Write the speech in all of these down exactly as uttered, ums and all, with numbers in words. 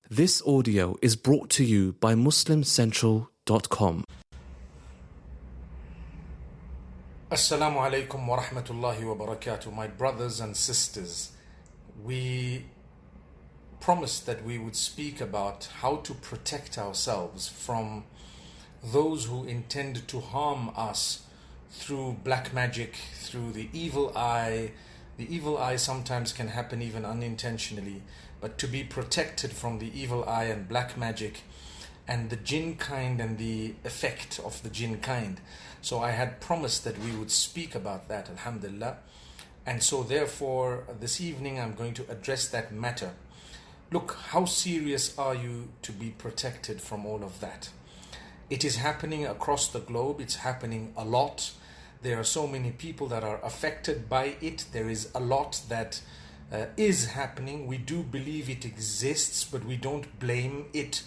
This audio is brought to you by muslim central dot com. Assalamu alaikum wa rahmatullahi wa barakatuh. My brothers and sisters, we promised that we would speak about how to protect ourselves from those who intend to harm us through black magic, through the evil eye. The evil eye sometimes can happen even unintentionally, but to be protected from the evil eye and black magic and the jinn kind and the effect of the jinn kind. So I had promised that we would speak about that, alhamdulillah. And so therefore this evening I'm going to address that matter. Look, how serious are you to be protected from all of that? It is happening across the globe. It's happening a lot. There are so many people that are affected by it. There is a lot that uh, is happening. We do believe it exists, but we don't blame it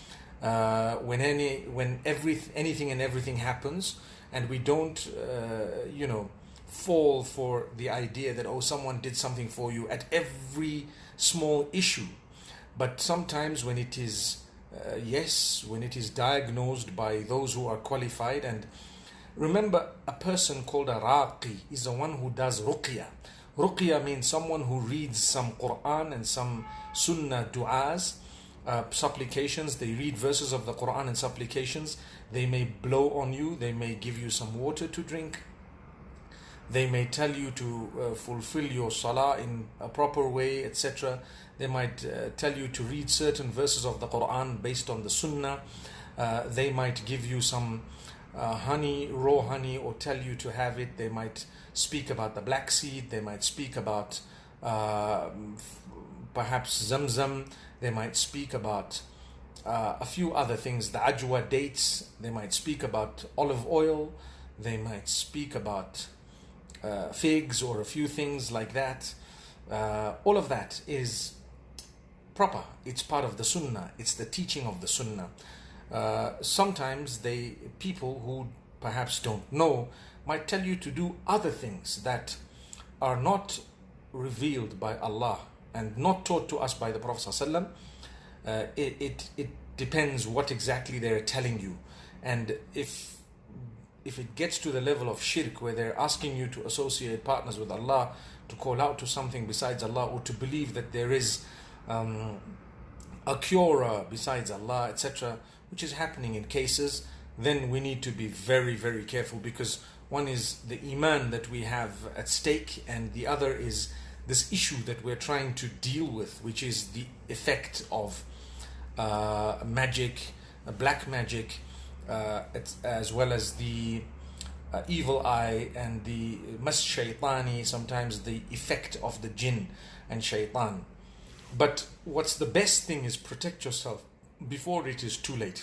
uh, when any when every anything and everything happens, and we don't uh, you know fall for the idea that, oh, someone did something for you at every small issue. But sometimes when it is uh, yes, when it is diagnosed by those who are qualified. And remember, a person called a raqi is the one who does ruqya. Ruqya means someone who reads some Quran and some sunnah du'as, uh, supplications. They read verses of the Quran and supplications. They may blow on you. They may give you some water to drink. They may tell you to uh, fulfill your salah in a proper way, et cetera. They might uh, tell you to read certain verses of the Quran based on the sunnah. Uh, they might give you some Uh, honey, raw honey, or tell you to have it. They might speak about the black seed. They might speak about uh, perhaps zamzam. They might speak about uh, a few other things, the ajwa dates. They might speak about olive oil. They might speak about uh, figs or a few things like that. Uh, all of that is proper. It's part of the sunnah. It's the teaching of the sunnah. Uh, sometimes they people who perhaps don't know might tell you to do other things that are not revealed by Allah and not taught to us by the Prophet ﷺ. Uh, it, it it depends what exactly they're telling you, and if if it gets to the level of shirk where they're asking you to associate partners with Allah, to call out to something besides Allah, or to believe that there is um, a cure besides Allah, et cetera, which is happening in cases, then we need to be very, very careful, because one is the iman that we have at stake, and the other is this issue that we're trying to deal with, which is the effect of uh, magic, uh, black magic, uh, as well as the uh, evil eye and the mas shaytani, sometimes the effect of the jinn and shaitan. But what's the best thing is protect yourself before it is too late.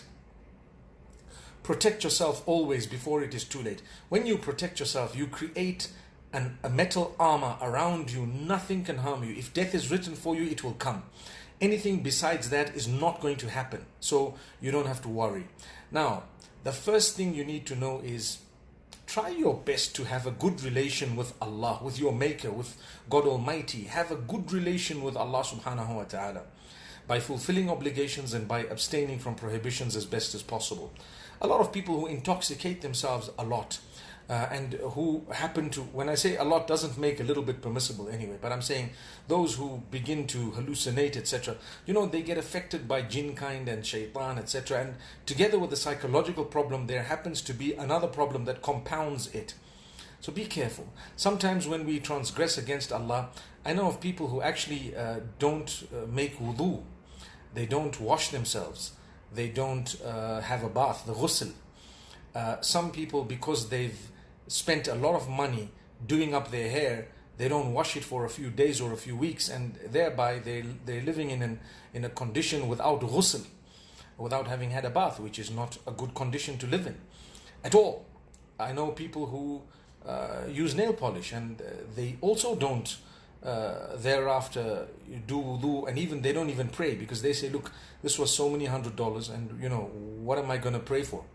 Protect yourself always before it is too late. When you protect yourself, you create an, a metal armor around you. Nothing can harm you. If death is written for you, it will come. Anything besides that is not going to happen. So you don't have to worry. Now, the first thing you need to know is try your best to have a good relation with Allah, with your Maker, with God Almighty. Have a good relation with Allah subhanahu wa ta'ala by fulfilling obligations and by abstaining from prohibitions as best as possible. A lot of people who intoxicate themselves a lot uh, and who happen to, when I say a lot, doesn't make a little bit permissible anyway, but I'm saying those who begin to hallucinate, et cetera, you know, they get affected by jinn kind and shaitan, et cetera. And together with the psychological problem, there happens to be another problem that compounds it. So be careful. Sometimes when we transgress against Allah, I know of people who actually uh, don't uh, make wudu. They don't wash themselves. They don't uh, have a bath, the ghusl. Uh, some people, because they've spent a lot of money doing up their hair, they don't wash it for a few days or a few weeks, and thereby they, they're living in, an, in a condition without ghusl, without having had a bath, which is not a good condition to live in at all. I know people who uh, use nail polish, and uh, they also don't uh, thereafter do wudu, and even they don't even pray, because they say, look, this was so many hundred dollars, and you know, what am I going to pray for?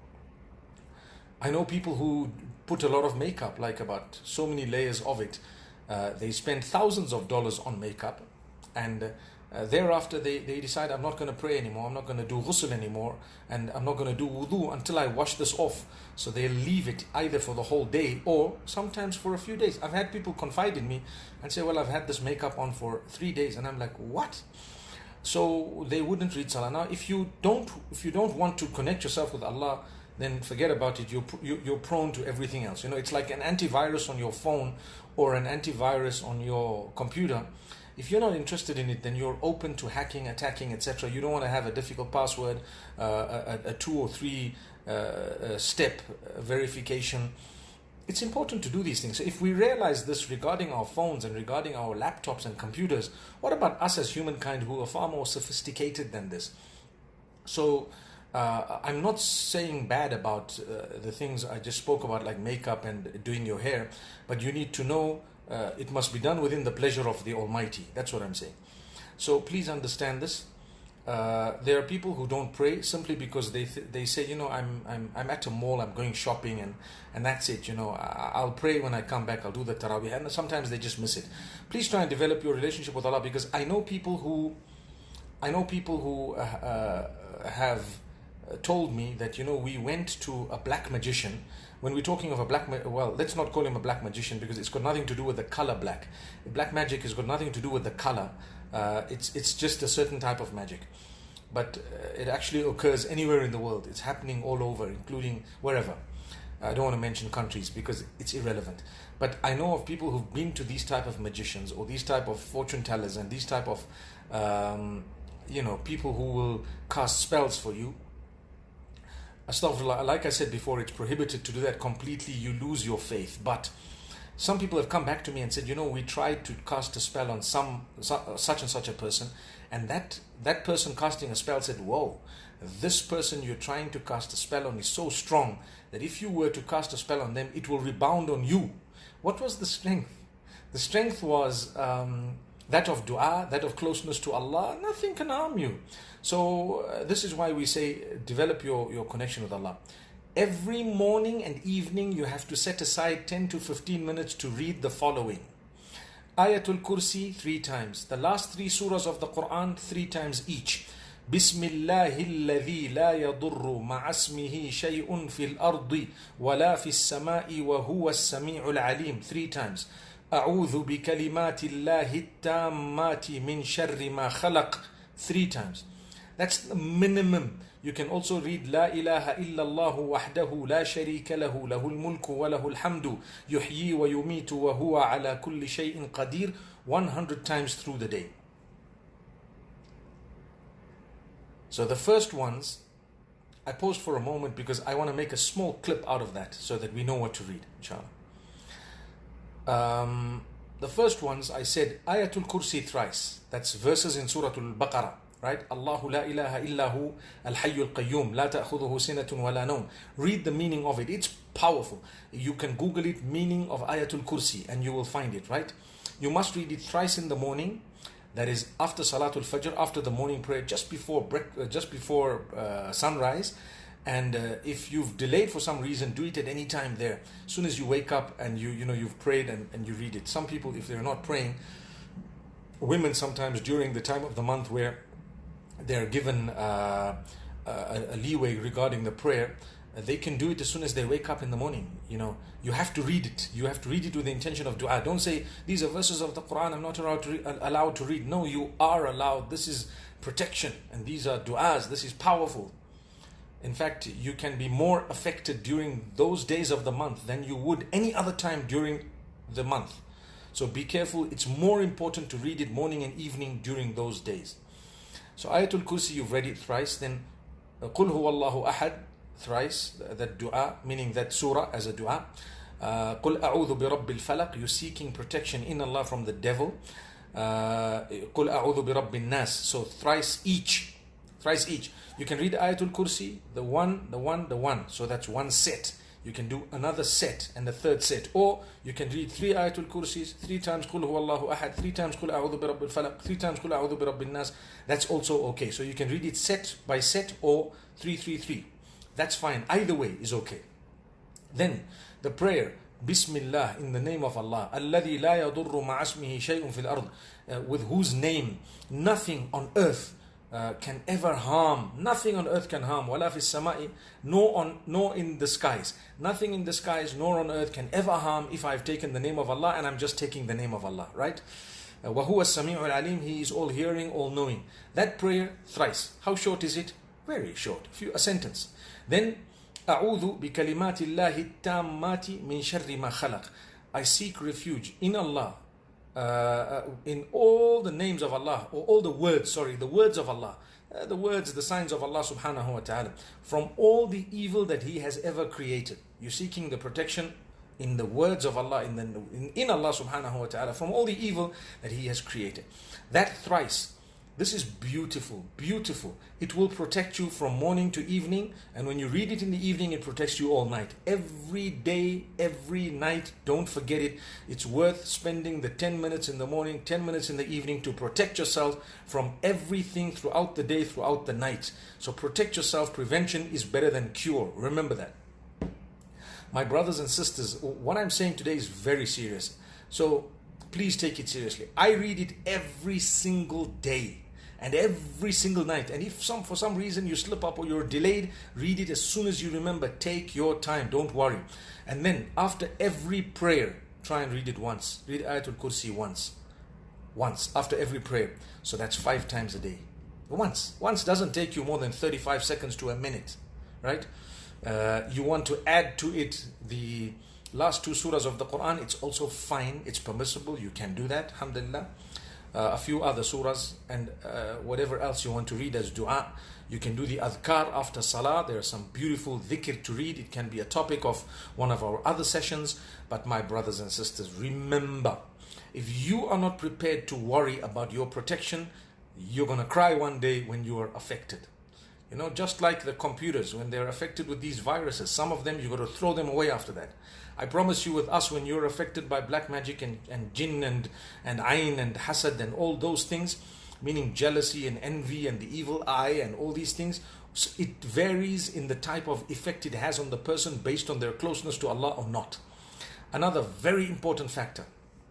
I know people who put a lot of makeup, like about so many layers of it. Uh, they spend thousands of dollars on makeup, and uh, Uh, thereafter, they, they decide, I'm not going to pray anymore, I'm not going to do ghusl anymore, and I'm not going to do wudu until I wash this off. So they leave it either for the whole day or sometimes for a few days. I've had people confide in me and say, well, I've had this makeup on for three days. And I'm like, what? So they wouldn't read salah. Now, if you don't, if you don't want to connect yourself with Allah, then forget about it. You're, you're prone to everything else. You know, it's like an antivirus on your phone or an antivirus on your computer. If you're not interested in it, then you're open to hacking, attacking, et cetera. You don't want to have a difficult password, uh, a, a two or three uh, uh, step verification. It's important to do these things. So if we realize this regarding our phones and regarding our laptops and computers, what about us as humankind who are far more sophisticated than this? So uh, I'm not saying bad about uh, the things I just spoke about, like makeup and doing your hair, but you need to know uh, it must be done within the pleasure of the Almighty. That's what I'm saying. So please understand this. Uh, there are people who don't pray simply because they th- they say, you know, I'm I'm I'm at a mall, I'm going shopping, and and that's it. You know, I, I'll pray when I come back. I'll do the tarawih, and sometimes they just miss it. Please try and develop your relationship with Allah, because I know people who, I know people who uh, uh, have told me that, you know, we went to a black magician. When we're talking of a black, ma- well, let's not call him a black magician because it's got nothing to do with the color black. Black magic has got nothing to do with the color. Uh, it's it's just a certain type of magic, but uh, it actually occurs anywhere in the world. It's happening all over, including wherever. I don't want to mention countries because it's irrelevant. But I know of people who've been to these type of magicians or these type of fortune tellers and these type of, um, you know, people who will cast spells for you. Astaghfirullah, like I said before, it's prohibited to do that completely. You lose your faith. But some people have come back to me and said, you know, we tried to cast a spell on some such and such a person, and that that person casting a spell said, whoa, this person you're trying to cast a spell on is so strong that if you were to cast a spell on them, it will rebound on you. What was the strength? The strength was um, that of dua, that of closeness to Allah. Nothing can harm you. So uh, this is why we say develop your, your connection with Allah. Every morning and evening you have to set aside ten to fifteen minutes to read the following. Ayatul Kursi three times. The last three surahs of the Quran three times each. Bismillahilladhi la yadurru ma'asmihi shay'un fil ardi wa la fis sama'i wa huwa as-sami'ul alim three times. A'udhu bi kalimatillahi tammati min sharri ma khalaq three times. That's the minimum. You can also read La ilaha illallahu wahdahu la sharika lahu lahul mulku wa lahul hamdu yuhyi wa yumitu wa huwa ala kulli shay'in qadir one hundred times through the day. So the first ones I paused for a moment because I want to make a small clip out of that so that we know what to read, inshallah. Um, the first ones I said Ayatul Kursi thrice. That's verses in Surah Al-Baqarah. Right? Allahu la ilaha illahu al-hayyul qayyum la ta'khudhuhu sinatun wa la nawm. Read the meaning of it. It's powerful. You can Google it, meaning of Ayatul Kursi, and you will find it, right? You must read it thrice in the morning. That is after Salatul Fajr, after the morning prayer, just before break, uh, just before uh, sunrise. And uh, if you've delayed for some reason, do it at any time there. As soon as you wake up and you you know you've prayed and, and you read it. Some people, if they're not praying, women sometimes during the time of the month where they're given uh, a, a leeway regarding the prayer, uh, they can do it as soon as they wake up in the morning. You know, you have to read it. You have to read it with the intention of dua. Don't say, these are verses of the Quran, I'm not allowed to, re- allowed to read. No, you are allowed. This is protection, and these are du'as. This is powerful. In fact, you can be more affected during those days of the month than you would any other time during the month. So be careful. It's more important to read it morning and evening during those days. So Ayatul Kursi, you've read it thrice. Then Qul huwallahu ahad thrice, that dua, meaning that surah as a dua. uh, Qul a'udhu bi rabbil falaq, you're seeking protection in Allah from the devil. uh, Qul a'udhu bi rabbin nas, so thrice each, thrice each. You can read Ayatul Kursi, the one, the one, the one, so that's one set. You can do another set and the third set, or you can read three Ayatul Kursis, three times Qul huwallahu ahad, three times Qul a'udhu bi rabbil falaq, three times Qul a'udhu bi rabbin nas. That's also okay. So you can read it set by set or three, three, three. That's fine. Either way is okay. Then the prayer, Bismillah, in the name of Allah, الذي لا يضر مع اسمه شيء في الأرض, uh, with whose name nothing on earth uh, can ever harm. Nothing on earth can harm. ولا في السماء, nor on, nor in the skies. Nothing in the skies nor on earth can ever harm if I've taken the name of Allah and I'm just taking the name of Allah, right? Uh, وهو السميع العليم, He is all hearing, all knowing. That prayer thrice. How short is it? Very short. A, few, a sentence. Then أعوذ بكلمات الله التامات من شر ما خلق. I seek refuge in Allah, uh, in all the names of Allah, or all the words, sorry, the words of Allah, uh, the words, the signs of Allah subhanahu wa ta'ala, from all the evil that He has ever created. You're seeking the protection in the words of Allah, in, the, in, in Allah subhanahu wa ta'ala, from all the evil that He has created. That thrice. This is beautiful, beautiful. It will protect you from morning to evening, and when you read it in the evening, it protects you all night. Every day, every night, don't forget it. It's worth spending the ten minutes in the morning, ten minutes in the evening to protect yourself from everything throughout the day, throughout the night. So protect yourself. Prevention is better than cure. Remember that. My brothers and sisters, what I'm saying today is very serious. So please take it seriously. I read it every single day. And every single night. And if some for some reason you slip up or you're delayed, read it as soon as you remember. Take your time. Don't worry. And then after every prayer, try and read it once. Read Ayatul Kursi once. Once. After every prayer. So that's five times a day. Once. Once doesn't take you more than thirty-five seconds to a minute. Right? Uh, you want to add to it the last two surahs of the Quran. It's also fine. It's permissible. You can do that. Alhamdulillah. Uh, a few other surahs and uh, whatever else you want to read as dua. You can do the adhkar after salah. There are some beautiful dhikr to read. It can be a topic of one of our other sessions. But my brothers and sisters, remember, if you are not prepared to worry about your protection, you're going to cry one day when you are affected. You know, just like the computers, when they're affected with these viruses, some of them, you've got to throw them away after that. I promise you, with us, when you're affected by black magic and, and jinn and, and ayn and hasad and all those things, meaning jealousy and envy and the evil eye and all these things, it varies in the type of effect it has on the person based on their closeness to Allah or not. Another very important factor,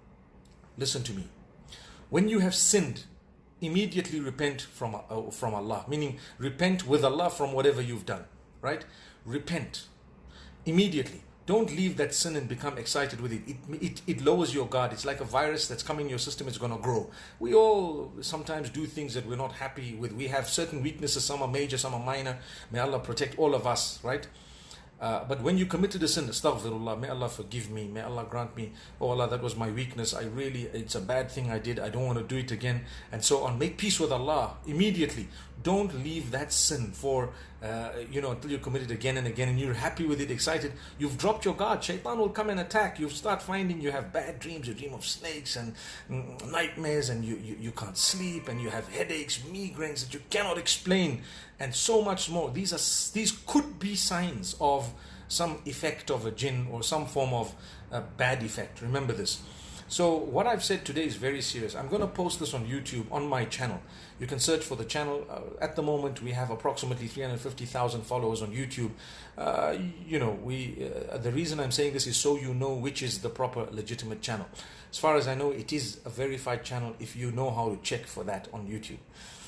listen to me. When you have sinned, immediately repent from, uh, from Allah, meaning repent with Allah from whatever you've done, right? Repent immediately. Don't leave that sin and become excited with it. It, it. it lowers your guard. It's like a virus that's coming in your system. It's going to grow. We all sometimes do things that we're not happy with. We have certain weaknesses. Some are major, some are minor. May Allah protect all of us, right? Uh, but when you committed a sin, astaghfirullah, may Allah forgive me, may Allah grant me, oh Allah, that was my weakness, I really, it's a bad thing I did, I don't want to do it again, and so on. Make peace with Allah immediately. Don't leave that sin for, uh, you know, until you commit it again and again and you're happy with it, excited. You've dropped your guard. Shaitan will come and attack. You start finding you have bad dreams, you dream of snakes and mm, nightmares, and you, you, you can't sleep, and you have headaches, migraines that you cannot explain, and so much more. These are these could be signs of some effect of a jinn or some form of uh, bad effect. Remember this. So what I've said today is very serious. I'm going to post this on YouTube on my channel. You can search for the channel. Uh, at the moment, we have approximately three hundred fifty thousand followers on YouTube. Uh, you know, we. Uh, the reason I'm saying this is so you know which is the proper legitimate channel. As far as I know, it is a verified channel if you know how to check for that on YouTube.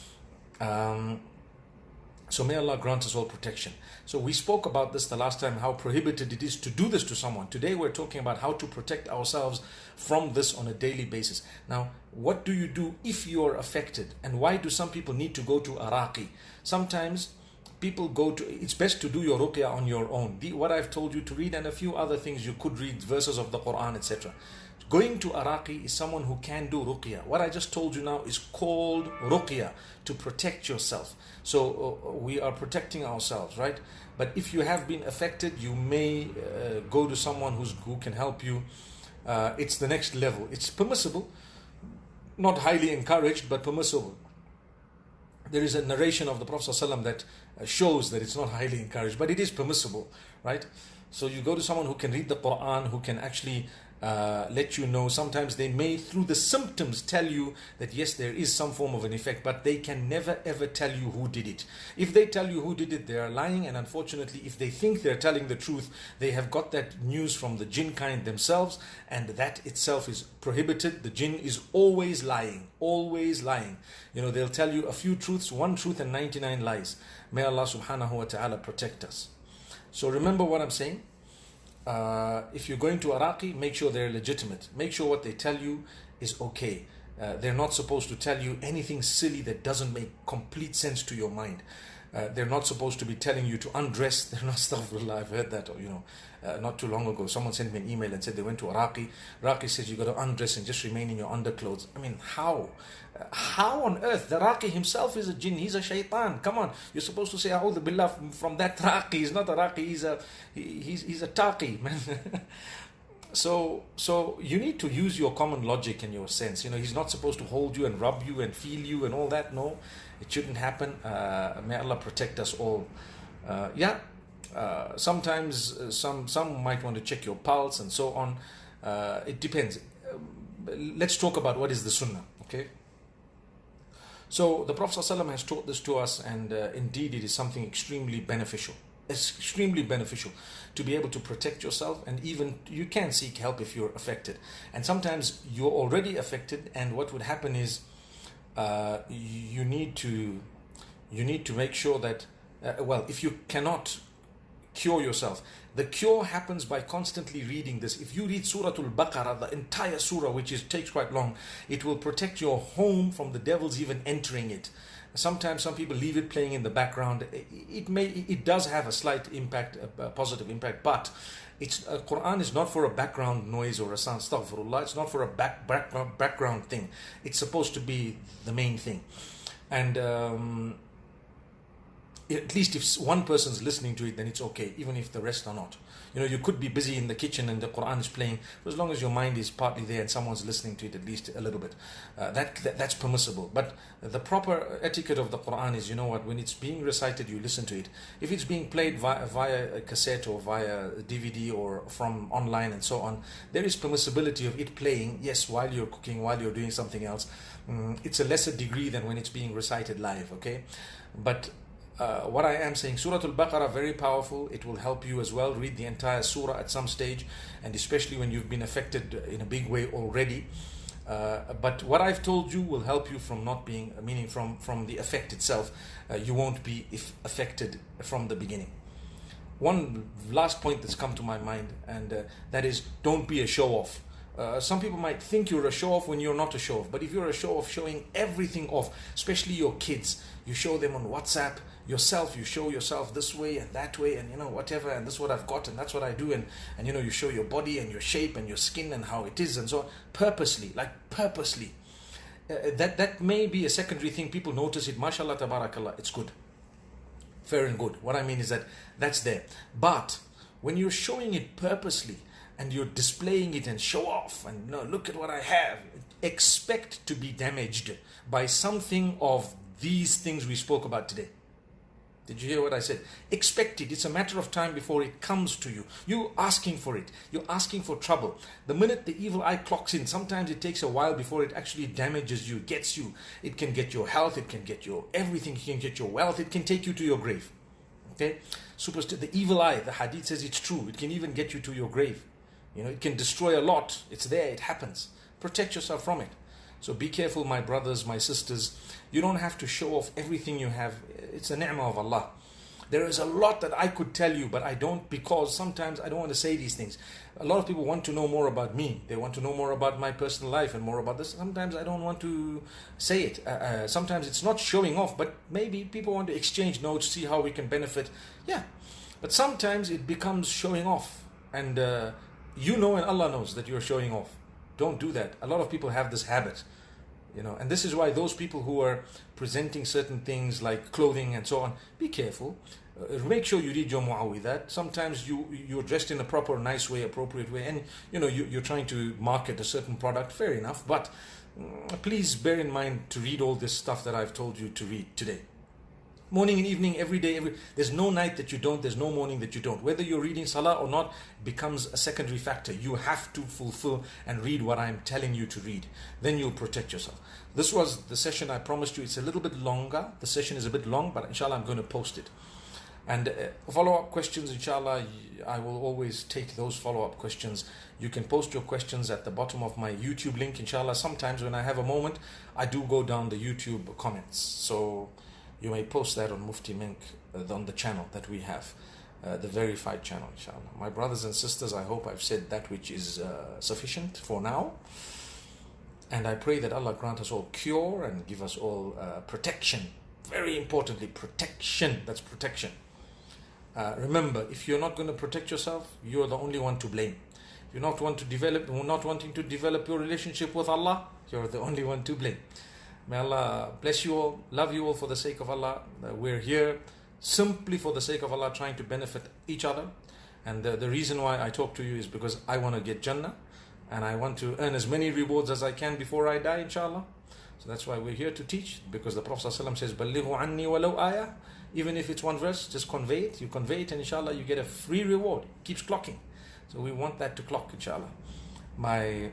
Um, So may Allah grant us all protection. So we spoke about this the last time, how prohibited it is to do this to someone. Today we're talking about how to protect ourselves from this on a daily basis. Now, what do you do if you are affected? And why do some people need to go to Araqi? Sometimes people go to, it's best to do your ruqya on your own. The, what I've told you to read and a few other things, you could read verses of the Quran, et cetera. Going to Araqi is someone who can do ruqya. What I just told you now is called ruqya, to protect yourself. So uh, we are protecting ourselves, right? But if you have been affected, you may uh, go to someone who's, who can help you. Uh, it's the next level. It's permissible, not highly encouraged, but permissible. There is a narration of the Prophet ﷺ that shows that it's not highly encouraged, but it is permissible, right? So you go to someone who can read the Quran, who can actually uh, let you know. Sometimes they may, through the symptoms, tell you that yes, there is some form of an effect, but they can never ever tell you who did it. If they tell you who did it, they are lying, and unfortunately, if they think they're telling the truth, they have got that news from the jinn kind themselves, and that itself is prohibited. The jinn is always lying, always lying. You know, they'll tell you a few truths, one truth and ninety-nine lies. May Allah subhanahu wa ta'ala protect us. So remember what I'm saying. Uh, if you're going to Iraqi, make sure they're legitimate. Make sure what they tell you is okay. Uh, they're not supposed to tell you anything silly that doesn't make complete sense to your mind. Uh, they're not supposed to be telling you to undress. They're not, astaghfirullah, I've heard that, you know, uh, not too long ago. Someone sent me an email and said they went to Iraqi. Iraqi says you got to undress and just remain in your underclothes. I mean, how? Uh, how on earth? The Iraqi himself is a jinn. He's a shaitan. Come on. You're supposed to say, A'udhu billah from that Iraqi. He's not Iraqi. He's a, he, he's, he's a taqi, man. So, so you need to use your common logic and your sense. You know, he's not supposed to hold you and rub you and feel you and all that. No, it shouldn't happen. Uh, may Allah protect us all. Uh, yeah, uh, sometimes uh, some some might want to check your pulse and so on. Uh, it depends. Uh, let's talk about what is the Sunnah. Okay. So the Prophet ﷺ has taught this to us, and uh, indeed it is something extremely beneficial. It's extremely beneficial to be able to protect yourself, and even you can seek help if you're affected. And sometimes you're already affected, and what would happen is uh, you need to you need to make sure that uh, well, if you cannot cure yourself, the cure happens by constantly reading this. If you read Surah Al-Baqarah, the entire surah, which is takes quite long, it will protect your home from the devils even entering it. Sometimes some people leave it playing in the background. It may, it does have a slight impact, a positive impact, but it's uh, Quran is not for a background noise or a sound. Astaghfirullah. It's not for a back, background background thing. It's supposed to be the main thing, and um, at least if one person's listening to it, then it's okay, even if the rest are not. You know, you could be busy in the kitchen and the Quran is playing, but as long as your mind is partly there and someone's listening to it at least a little bit, uh, that, that that's permissible. But the proper etiquette of the Quran is, you know what, when it's being recited, you listen to it. If it's being played via, via a cassette or via a D V D or from online and so on, there is permissibility of it playing, yes, while you're cooking, while you're doing something else. Mm, it's a lesser degree than when it's being recited live, okay? But Uh, what I am saying, Surah Al-Baqarah, very powerful. It will help you as well. Read the entire surah at some stage, and especially when you've been affected in a big way already. Uh, but what I've told you will help you from not being, meaning from, from the effect itself. Uh, you won't be if affected from the beginning. One last point that's come to my mind, and uh, that is, don't be a show-off. Uh, some people might think you're a show-off when you're not a show-off. But if you're a show-off showing everything off, especially your kids, you show them on WhatsApp, yourself, you show yourself this way and that way and, you know, whatever, and this is what I've got and that's what I do, and, and you know, you show your body and your shape and your skin and how it is and so on, purposely, like purposely. Uh, that, that may be a secondary thing. People notice it, mashallah, tabarakallah, it's good. Fair and good. What I mean is that that's there. But when you're showing it purposely, and you're displaying it and show off and, you know, look at what I have, expect to be damaged by something of these things we spoke about today. Did you hear what I said? Expect it. It's a matter of time before it comes to you. You're asking for it. You're asking for trouble. The minute the evil eye clocks in, sometimes it takes a while before it actually damages you, gets you. It can get your health, it can get your everything, it can get your wealth, it can take you to your grave. Okay? Superst- the evil eye, the hadith says it's true. It can even get you to your grave. You know, it can destroy a lot. It's there, it happens. Protect yourself from it. So be careful, my brothers, my sisters. You don't have to show off everything you have. It's a ni'mah of Allah. There is a lot that I could tell you, but I don't, because sometimes I don't want to say these things. A lot of people want to know more about me. They want to know more about my personal life and more about this. Sometimes I don't want to say it. Uh, uh, sometimes it's not showing off, but maybe people want to exchange notes, see how we can benefit. Yeah. But sometimes it becomes showing off. And uh, you know and Allah knows that you're showing off. Don't do that. A lot of people have this habit, you know, and this is why those people who are presenting certain things like clothing and so on, be careful. Uh, make sure you read your mu'awwidat. Sometimes you, you're dressed in a proper, nice way, appropriate way, and, you know, you, you're trying to market a certain product, fair enough, but mm, please bear in mind to read all this stuff that I've told you to read today. Morning and evening, every day, every there's no night that you don't, there's no morning that you don't. Whether you're reading salah or not becomes a secondary factor. You have to fulfill and read what I'm telling you to read. Then you'll protect yourself. This was the session I promised you. It's a little bit longer. The session is a bit long, but inshallah I'm going to post it. And uh, follow-up questions, inshallah, I will always take those follow-up questions. You can post your questions at the bottom of my YouTube link, inshallah. Sometimes when I have a moment, I do go down the YouTube comments. So you may post that on Mufti Menk, uh, on the channel that we have, uh, the verified channel, inshallah. My brothers and sisters, I hope I've said that which is uh, sufficient for now. And I pray that Allah grant us all cure and give us all uh, protection. Very importantly, protection. That's protection. Uh, remember, if you're not going to protect yourself, you're the only one to blame. If you're not want to develop, not wanting to develop your relationship with Allah, you're the only one to blame. May Allah bless you all, love you all for the sake of Allah. Uh, we're here simply for the sake of Allah, trying to benefit each other. And the, the reason why I talk to you is because I want to get Jannah, and I want to earn as many rewards as I can before I die, inshallah. So that's why we're here to teach, because the Prophet ﷺ says, "Ballighu anni walau ayah." Even if it's one verse, just convey it. You convey it, and inshallah you get a free reward. It keeps clocking. So we want that to clock, inshallah. My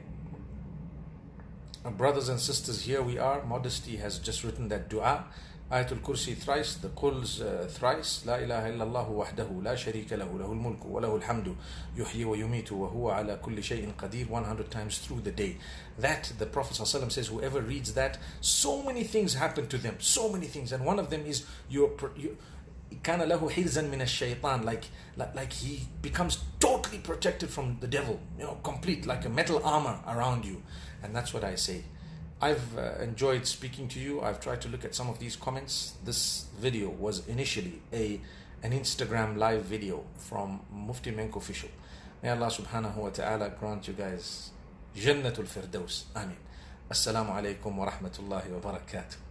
brothers and sisters, here we are. Modesty has just written that dua. Ayatul Kursi thrice, the Quls uh, thrice. La ilaha illallah wahdahu, la sharika lahu, lahul mulku, wa lahul hamdu, yuhyi wa yumitu, wa huwa ala kulli shay'in qadir, one hundred times through the day. That, the Prophet ﷺ says, whoever reads that, so many things happen to them, so many things. And one of them is, you're, you, كَانَ لَهُ حِرْزًا مِنَ الشَّيْطَانِ, like, like, like he becomes totally protected from the devil, you know, complete, like a metal armor around you. And that's what I say. I've uh, enjoyed speaking to you. I've tried to look at some of these comments. This video was initially a an Instagram live video from Mufti Menk Official. May Allah subhanahu wa ta'ala grant you guys Jannatul Firdaus. Ameen. Assalamu alaikum wa rahmatullahi wa barakatuh.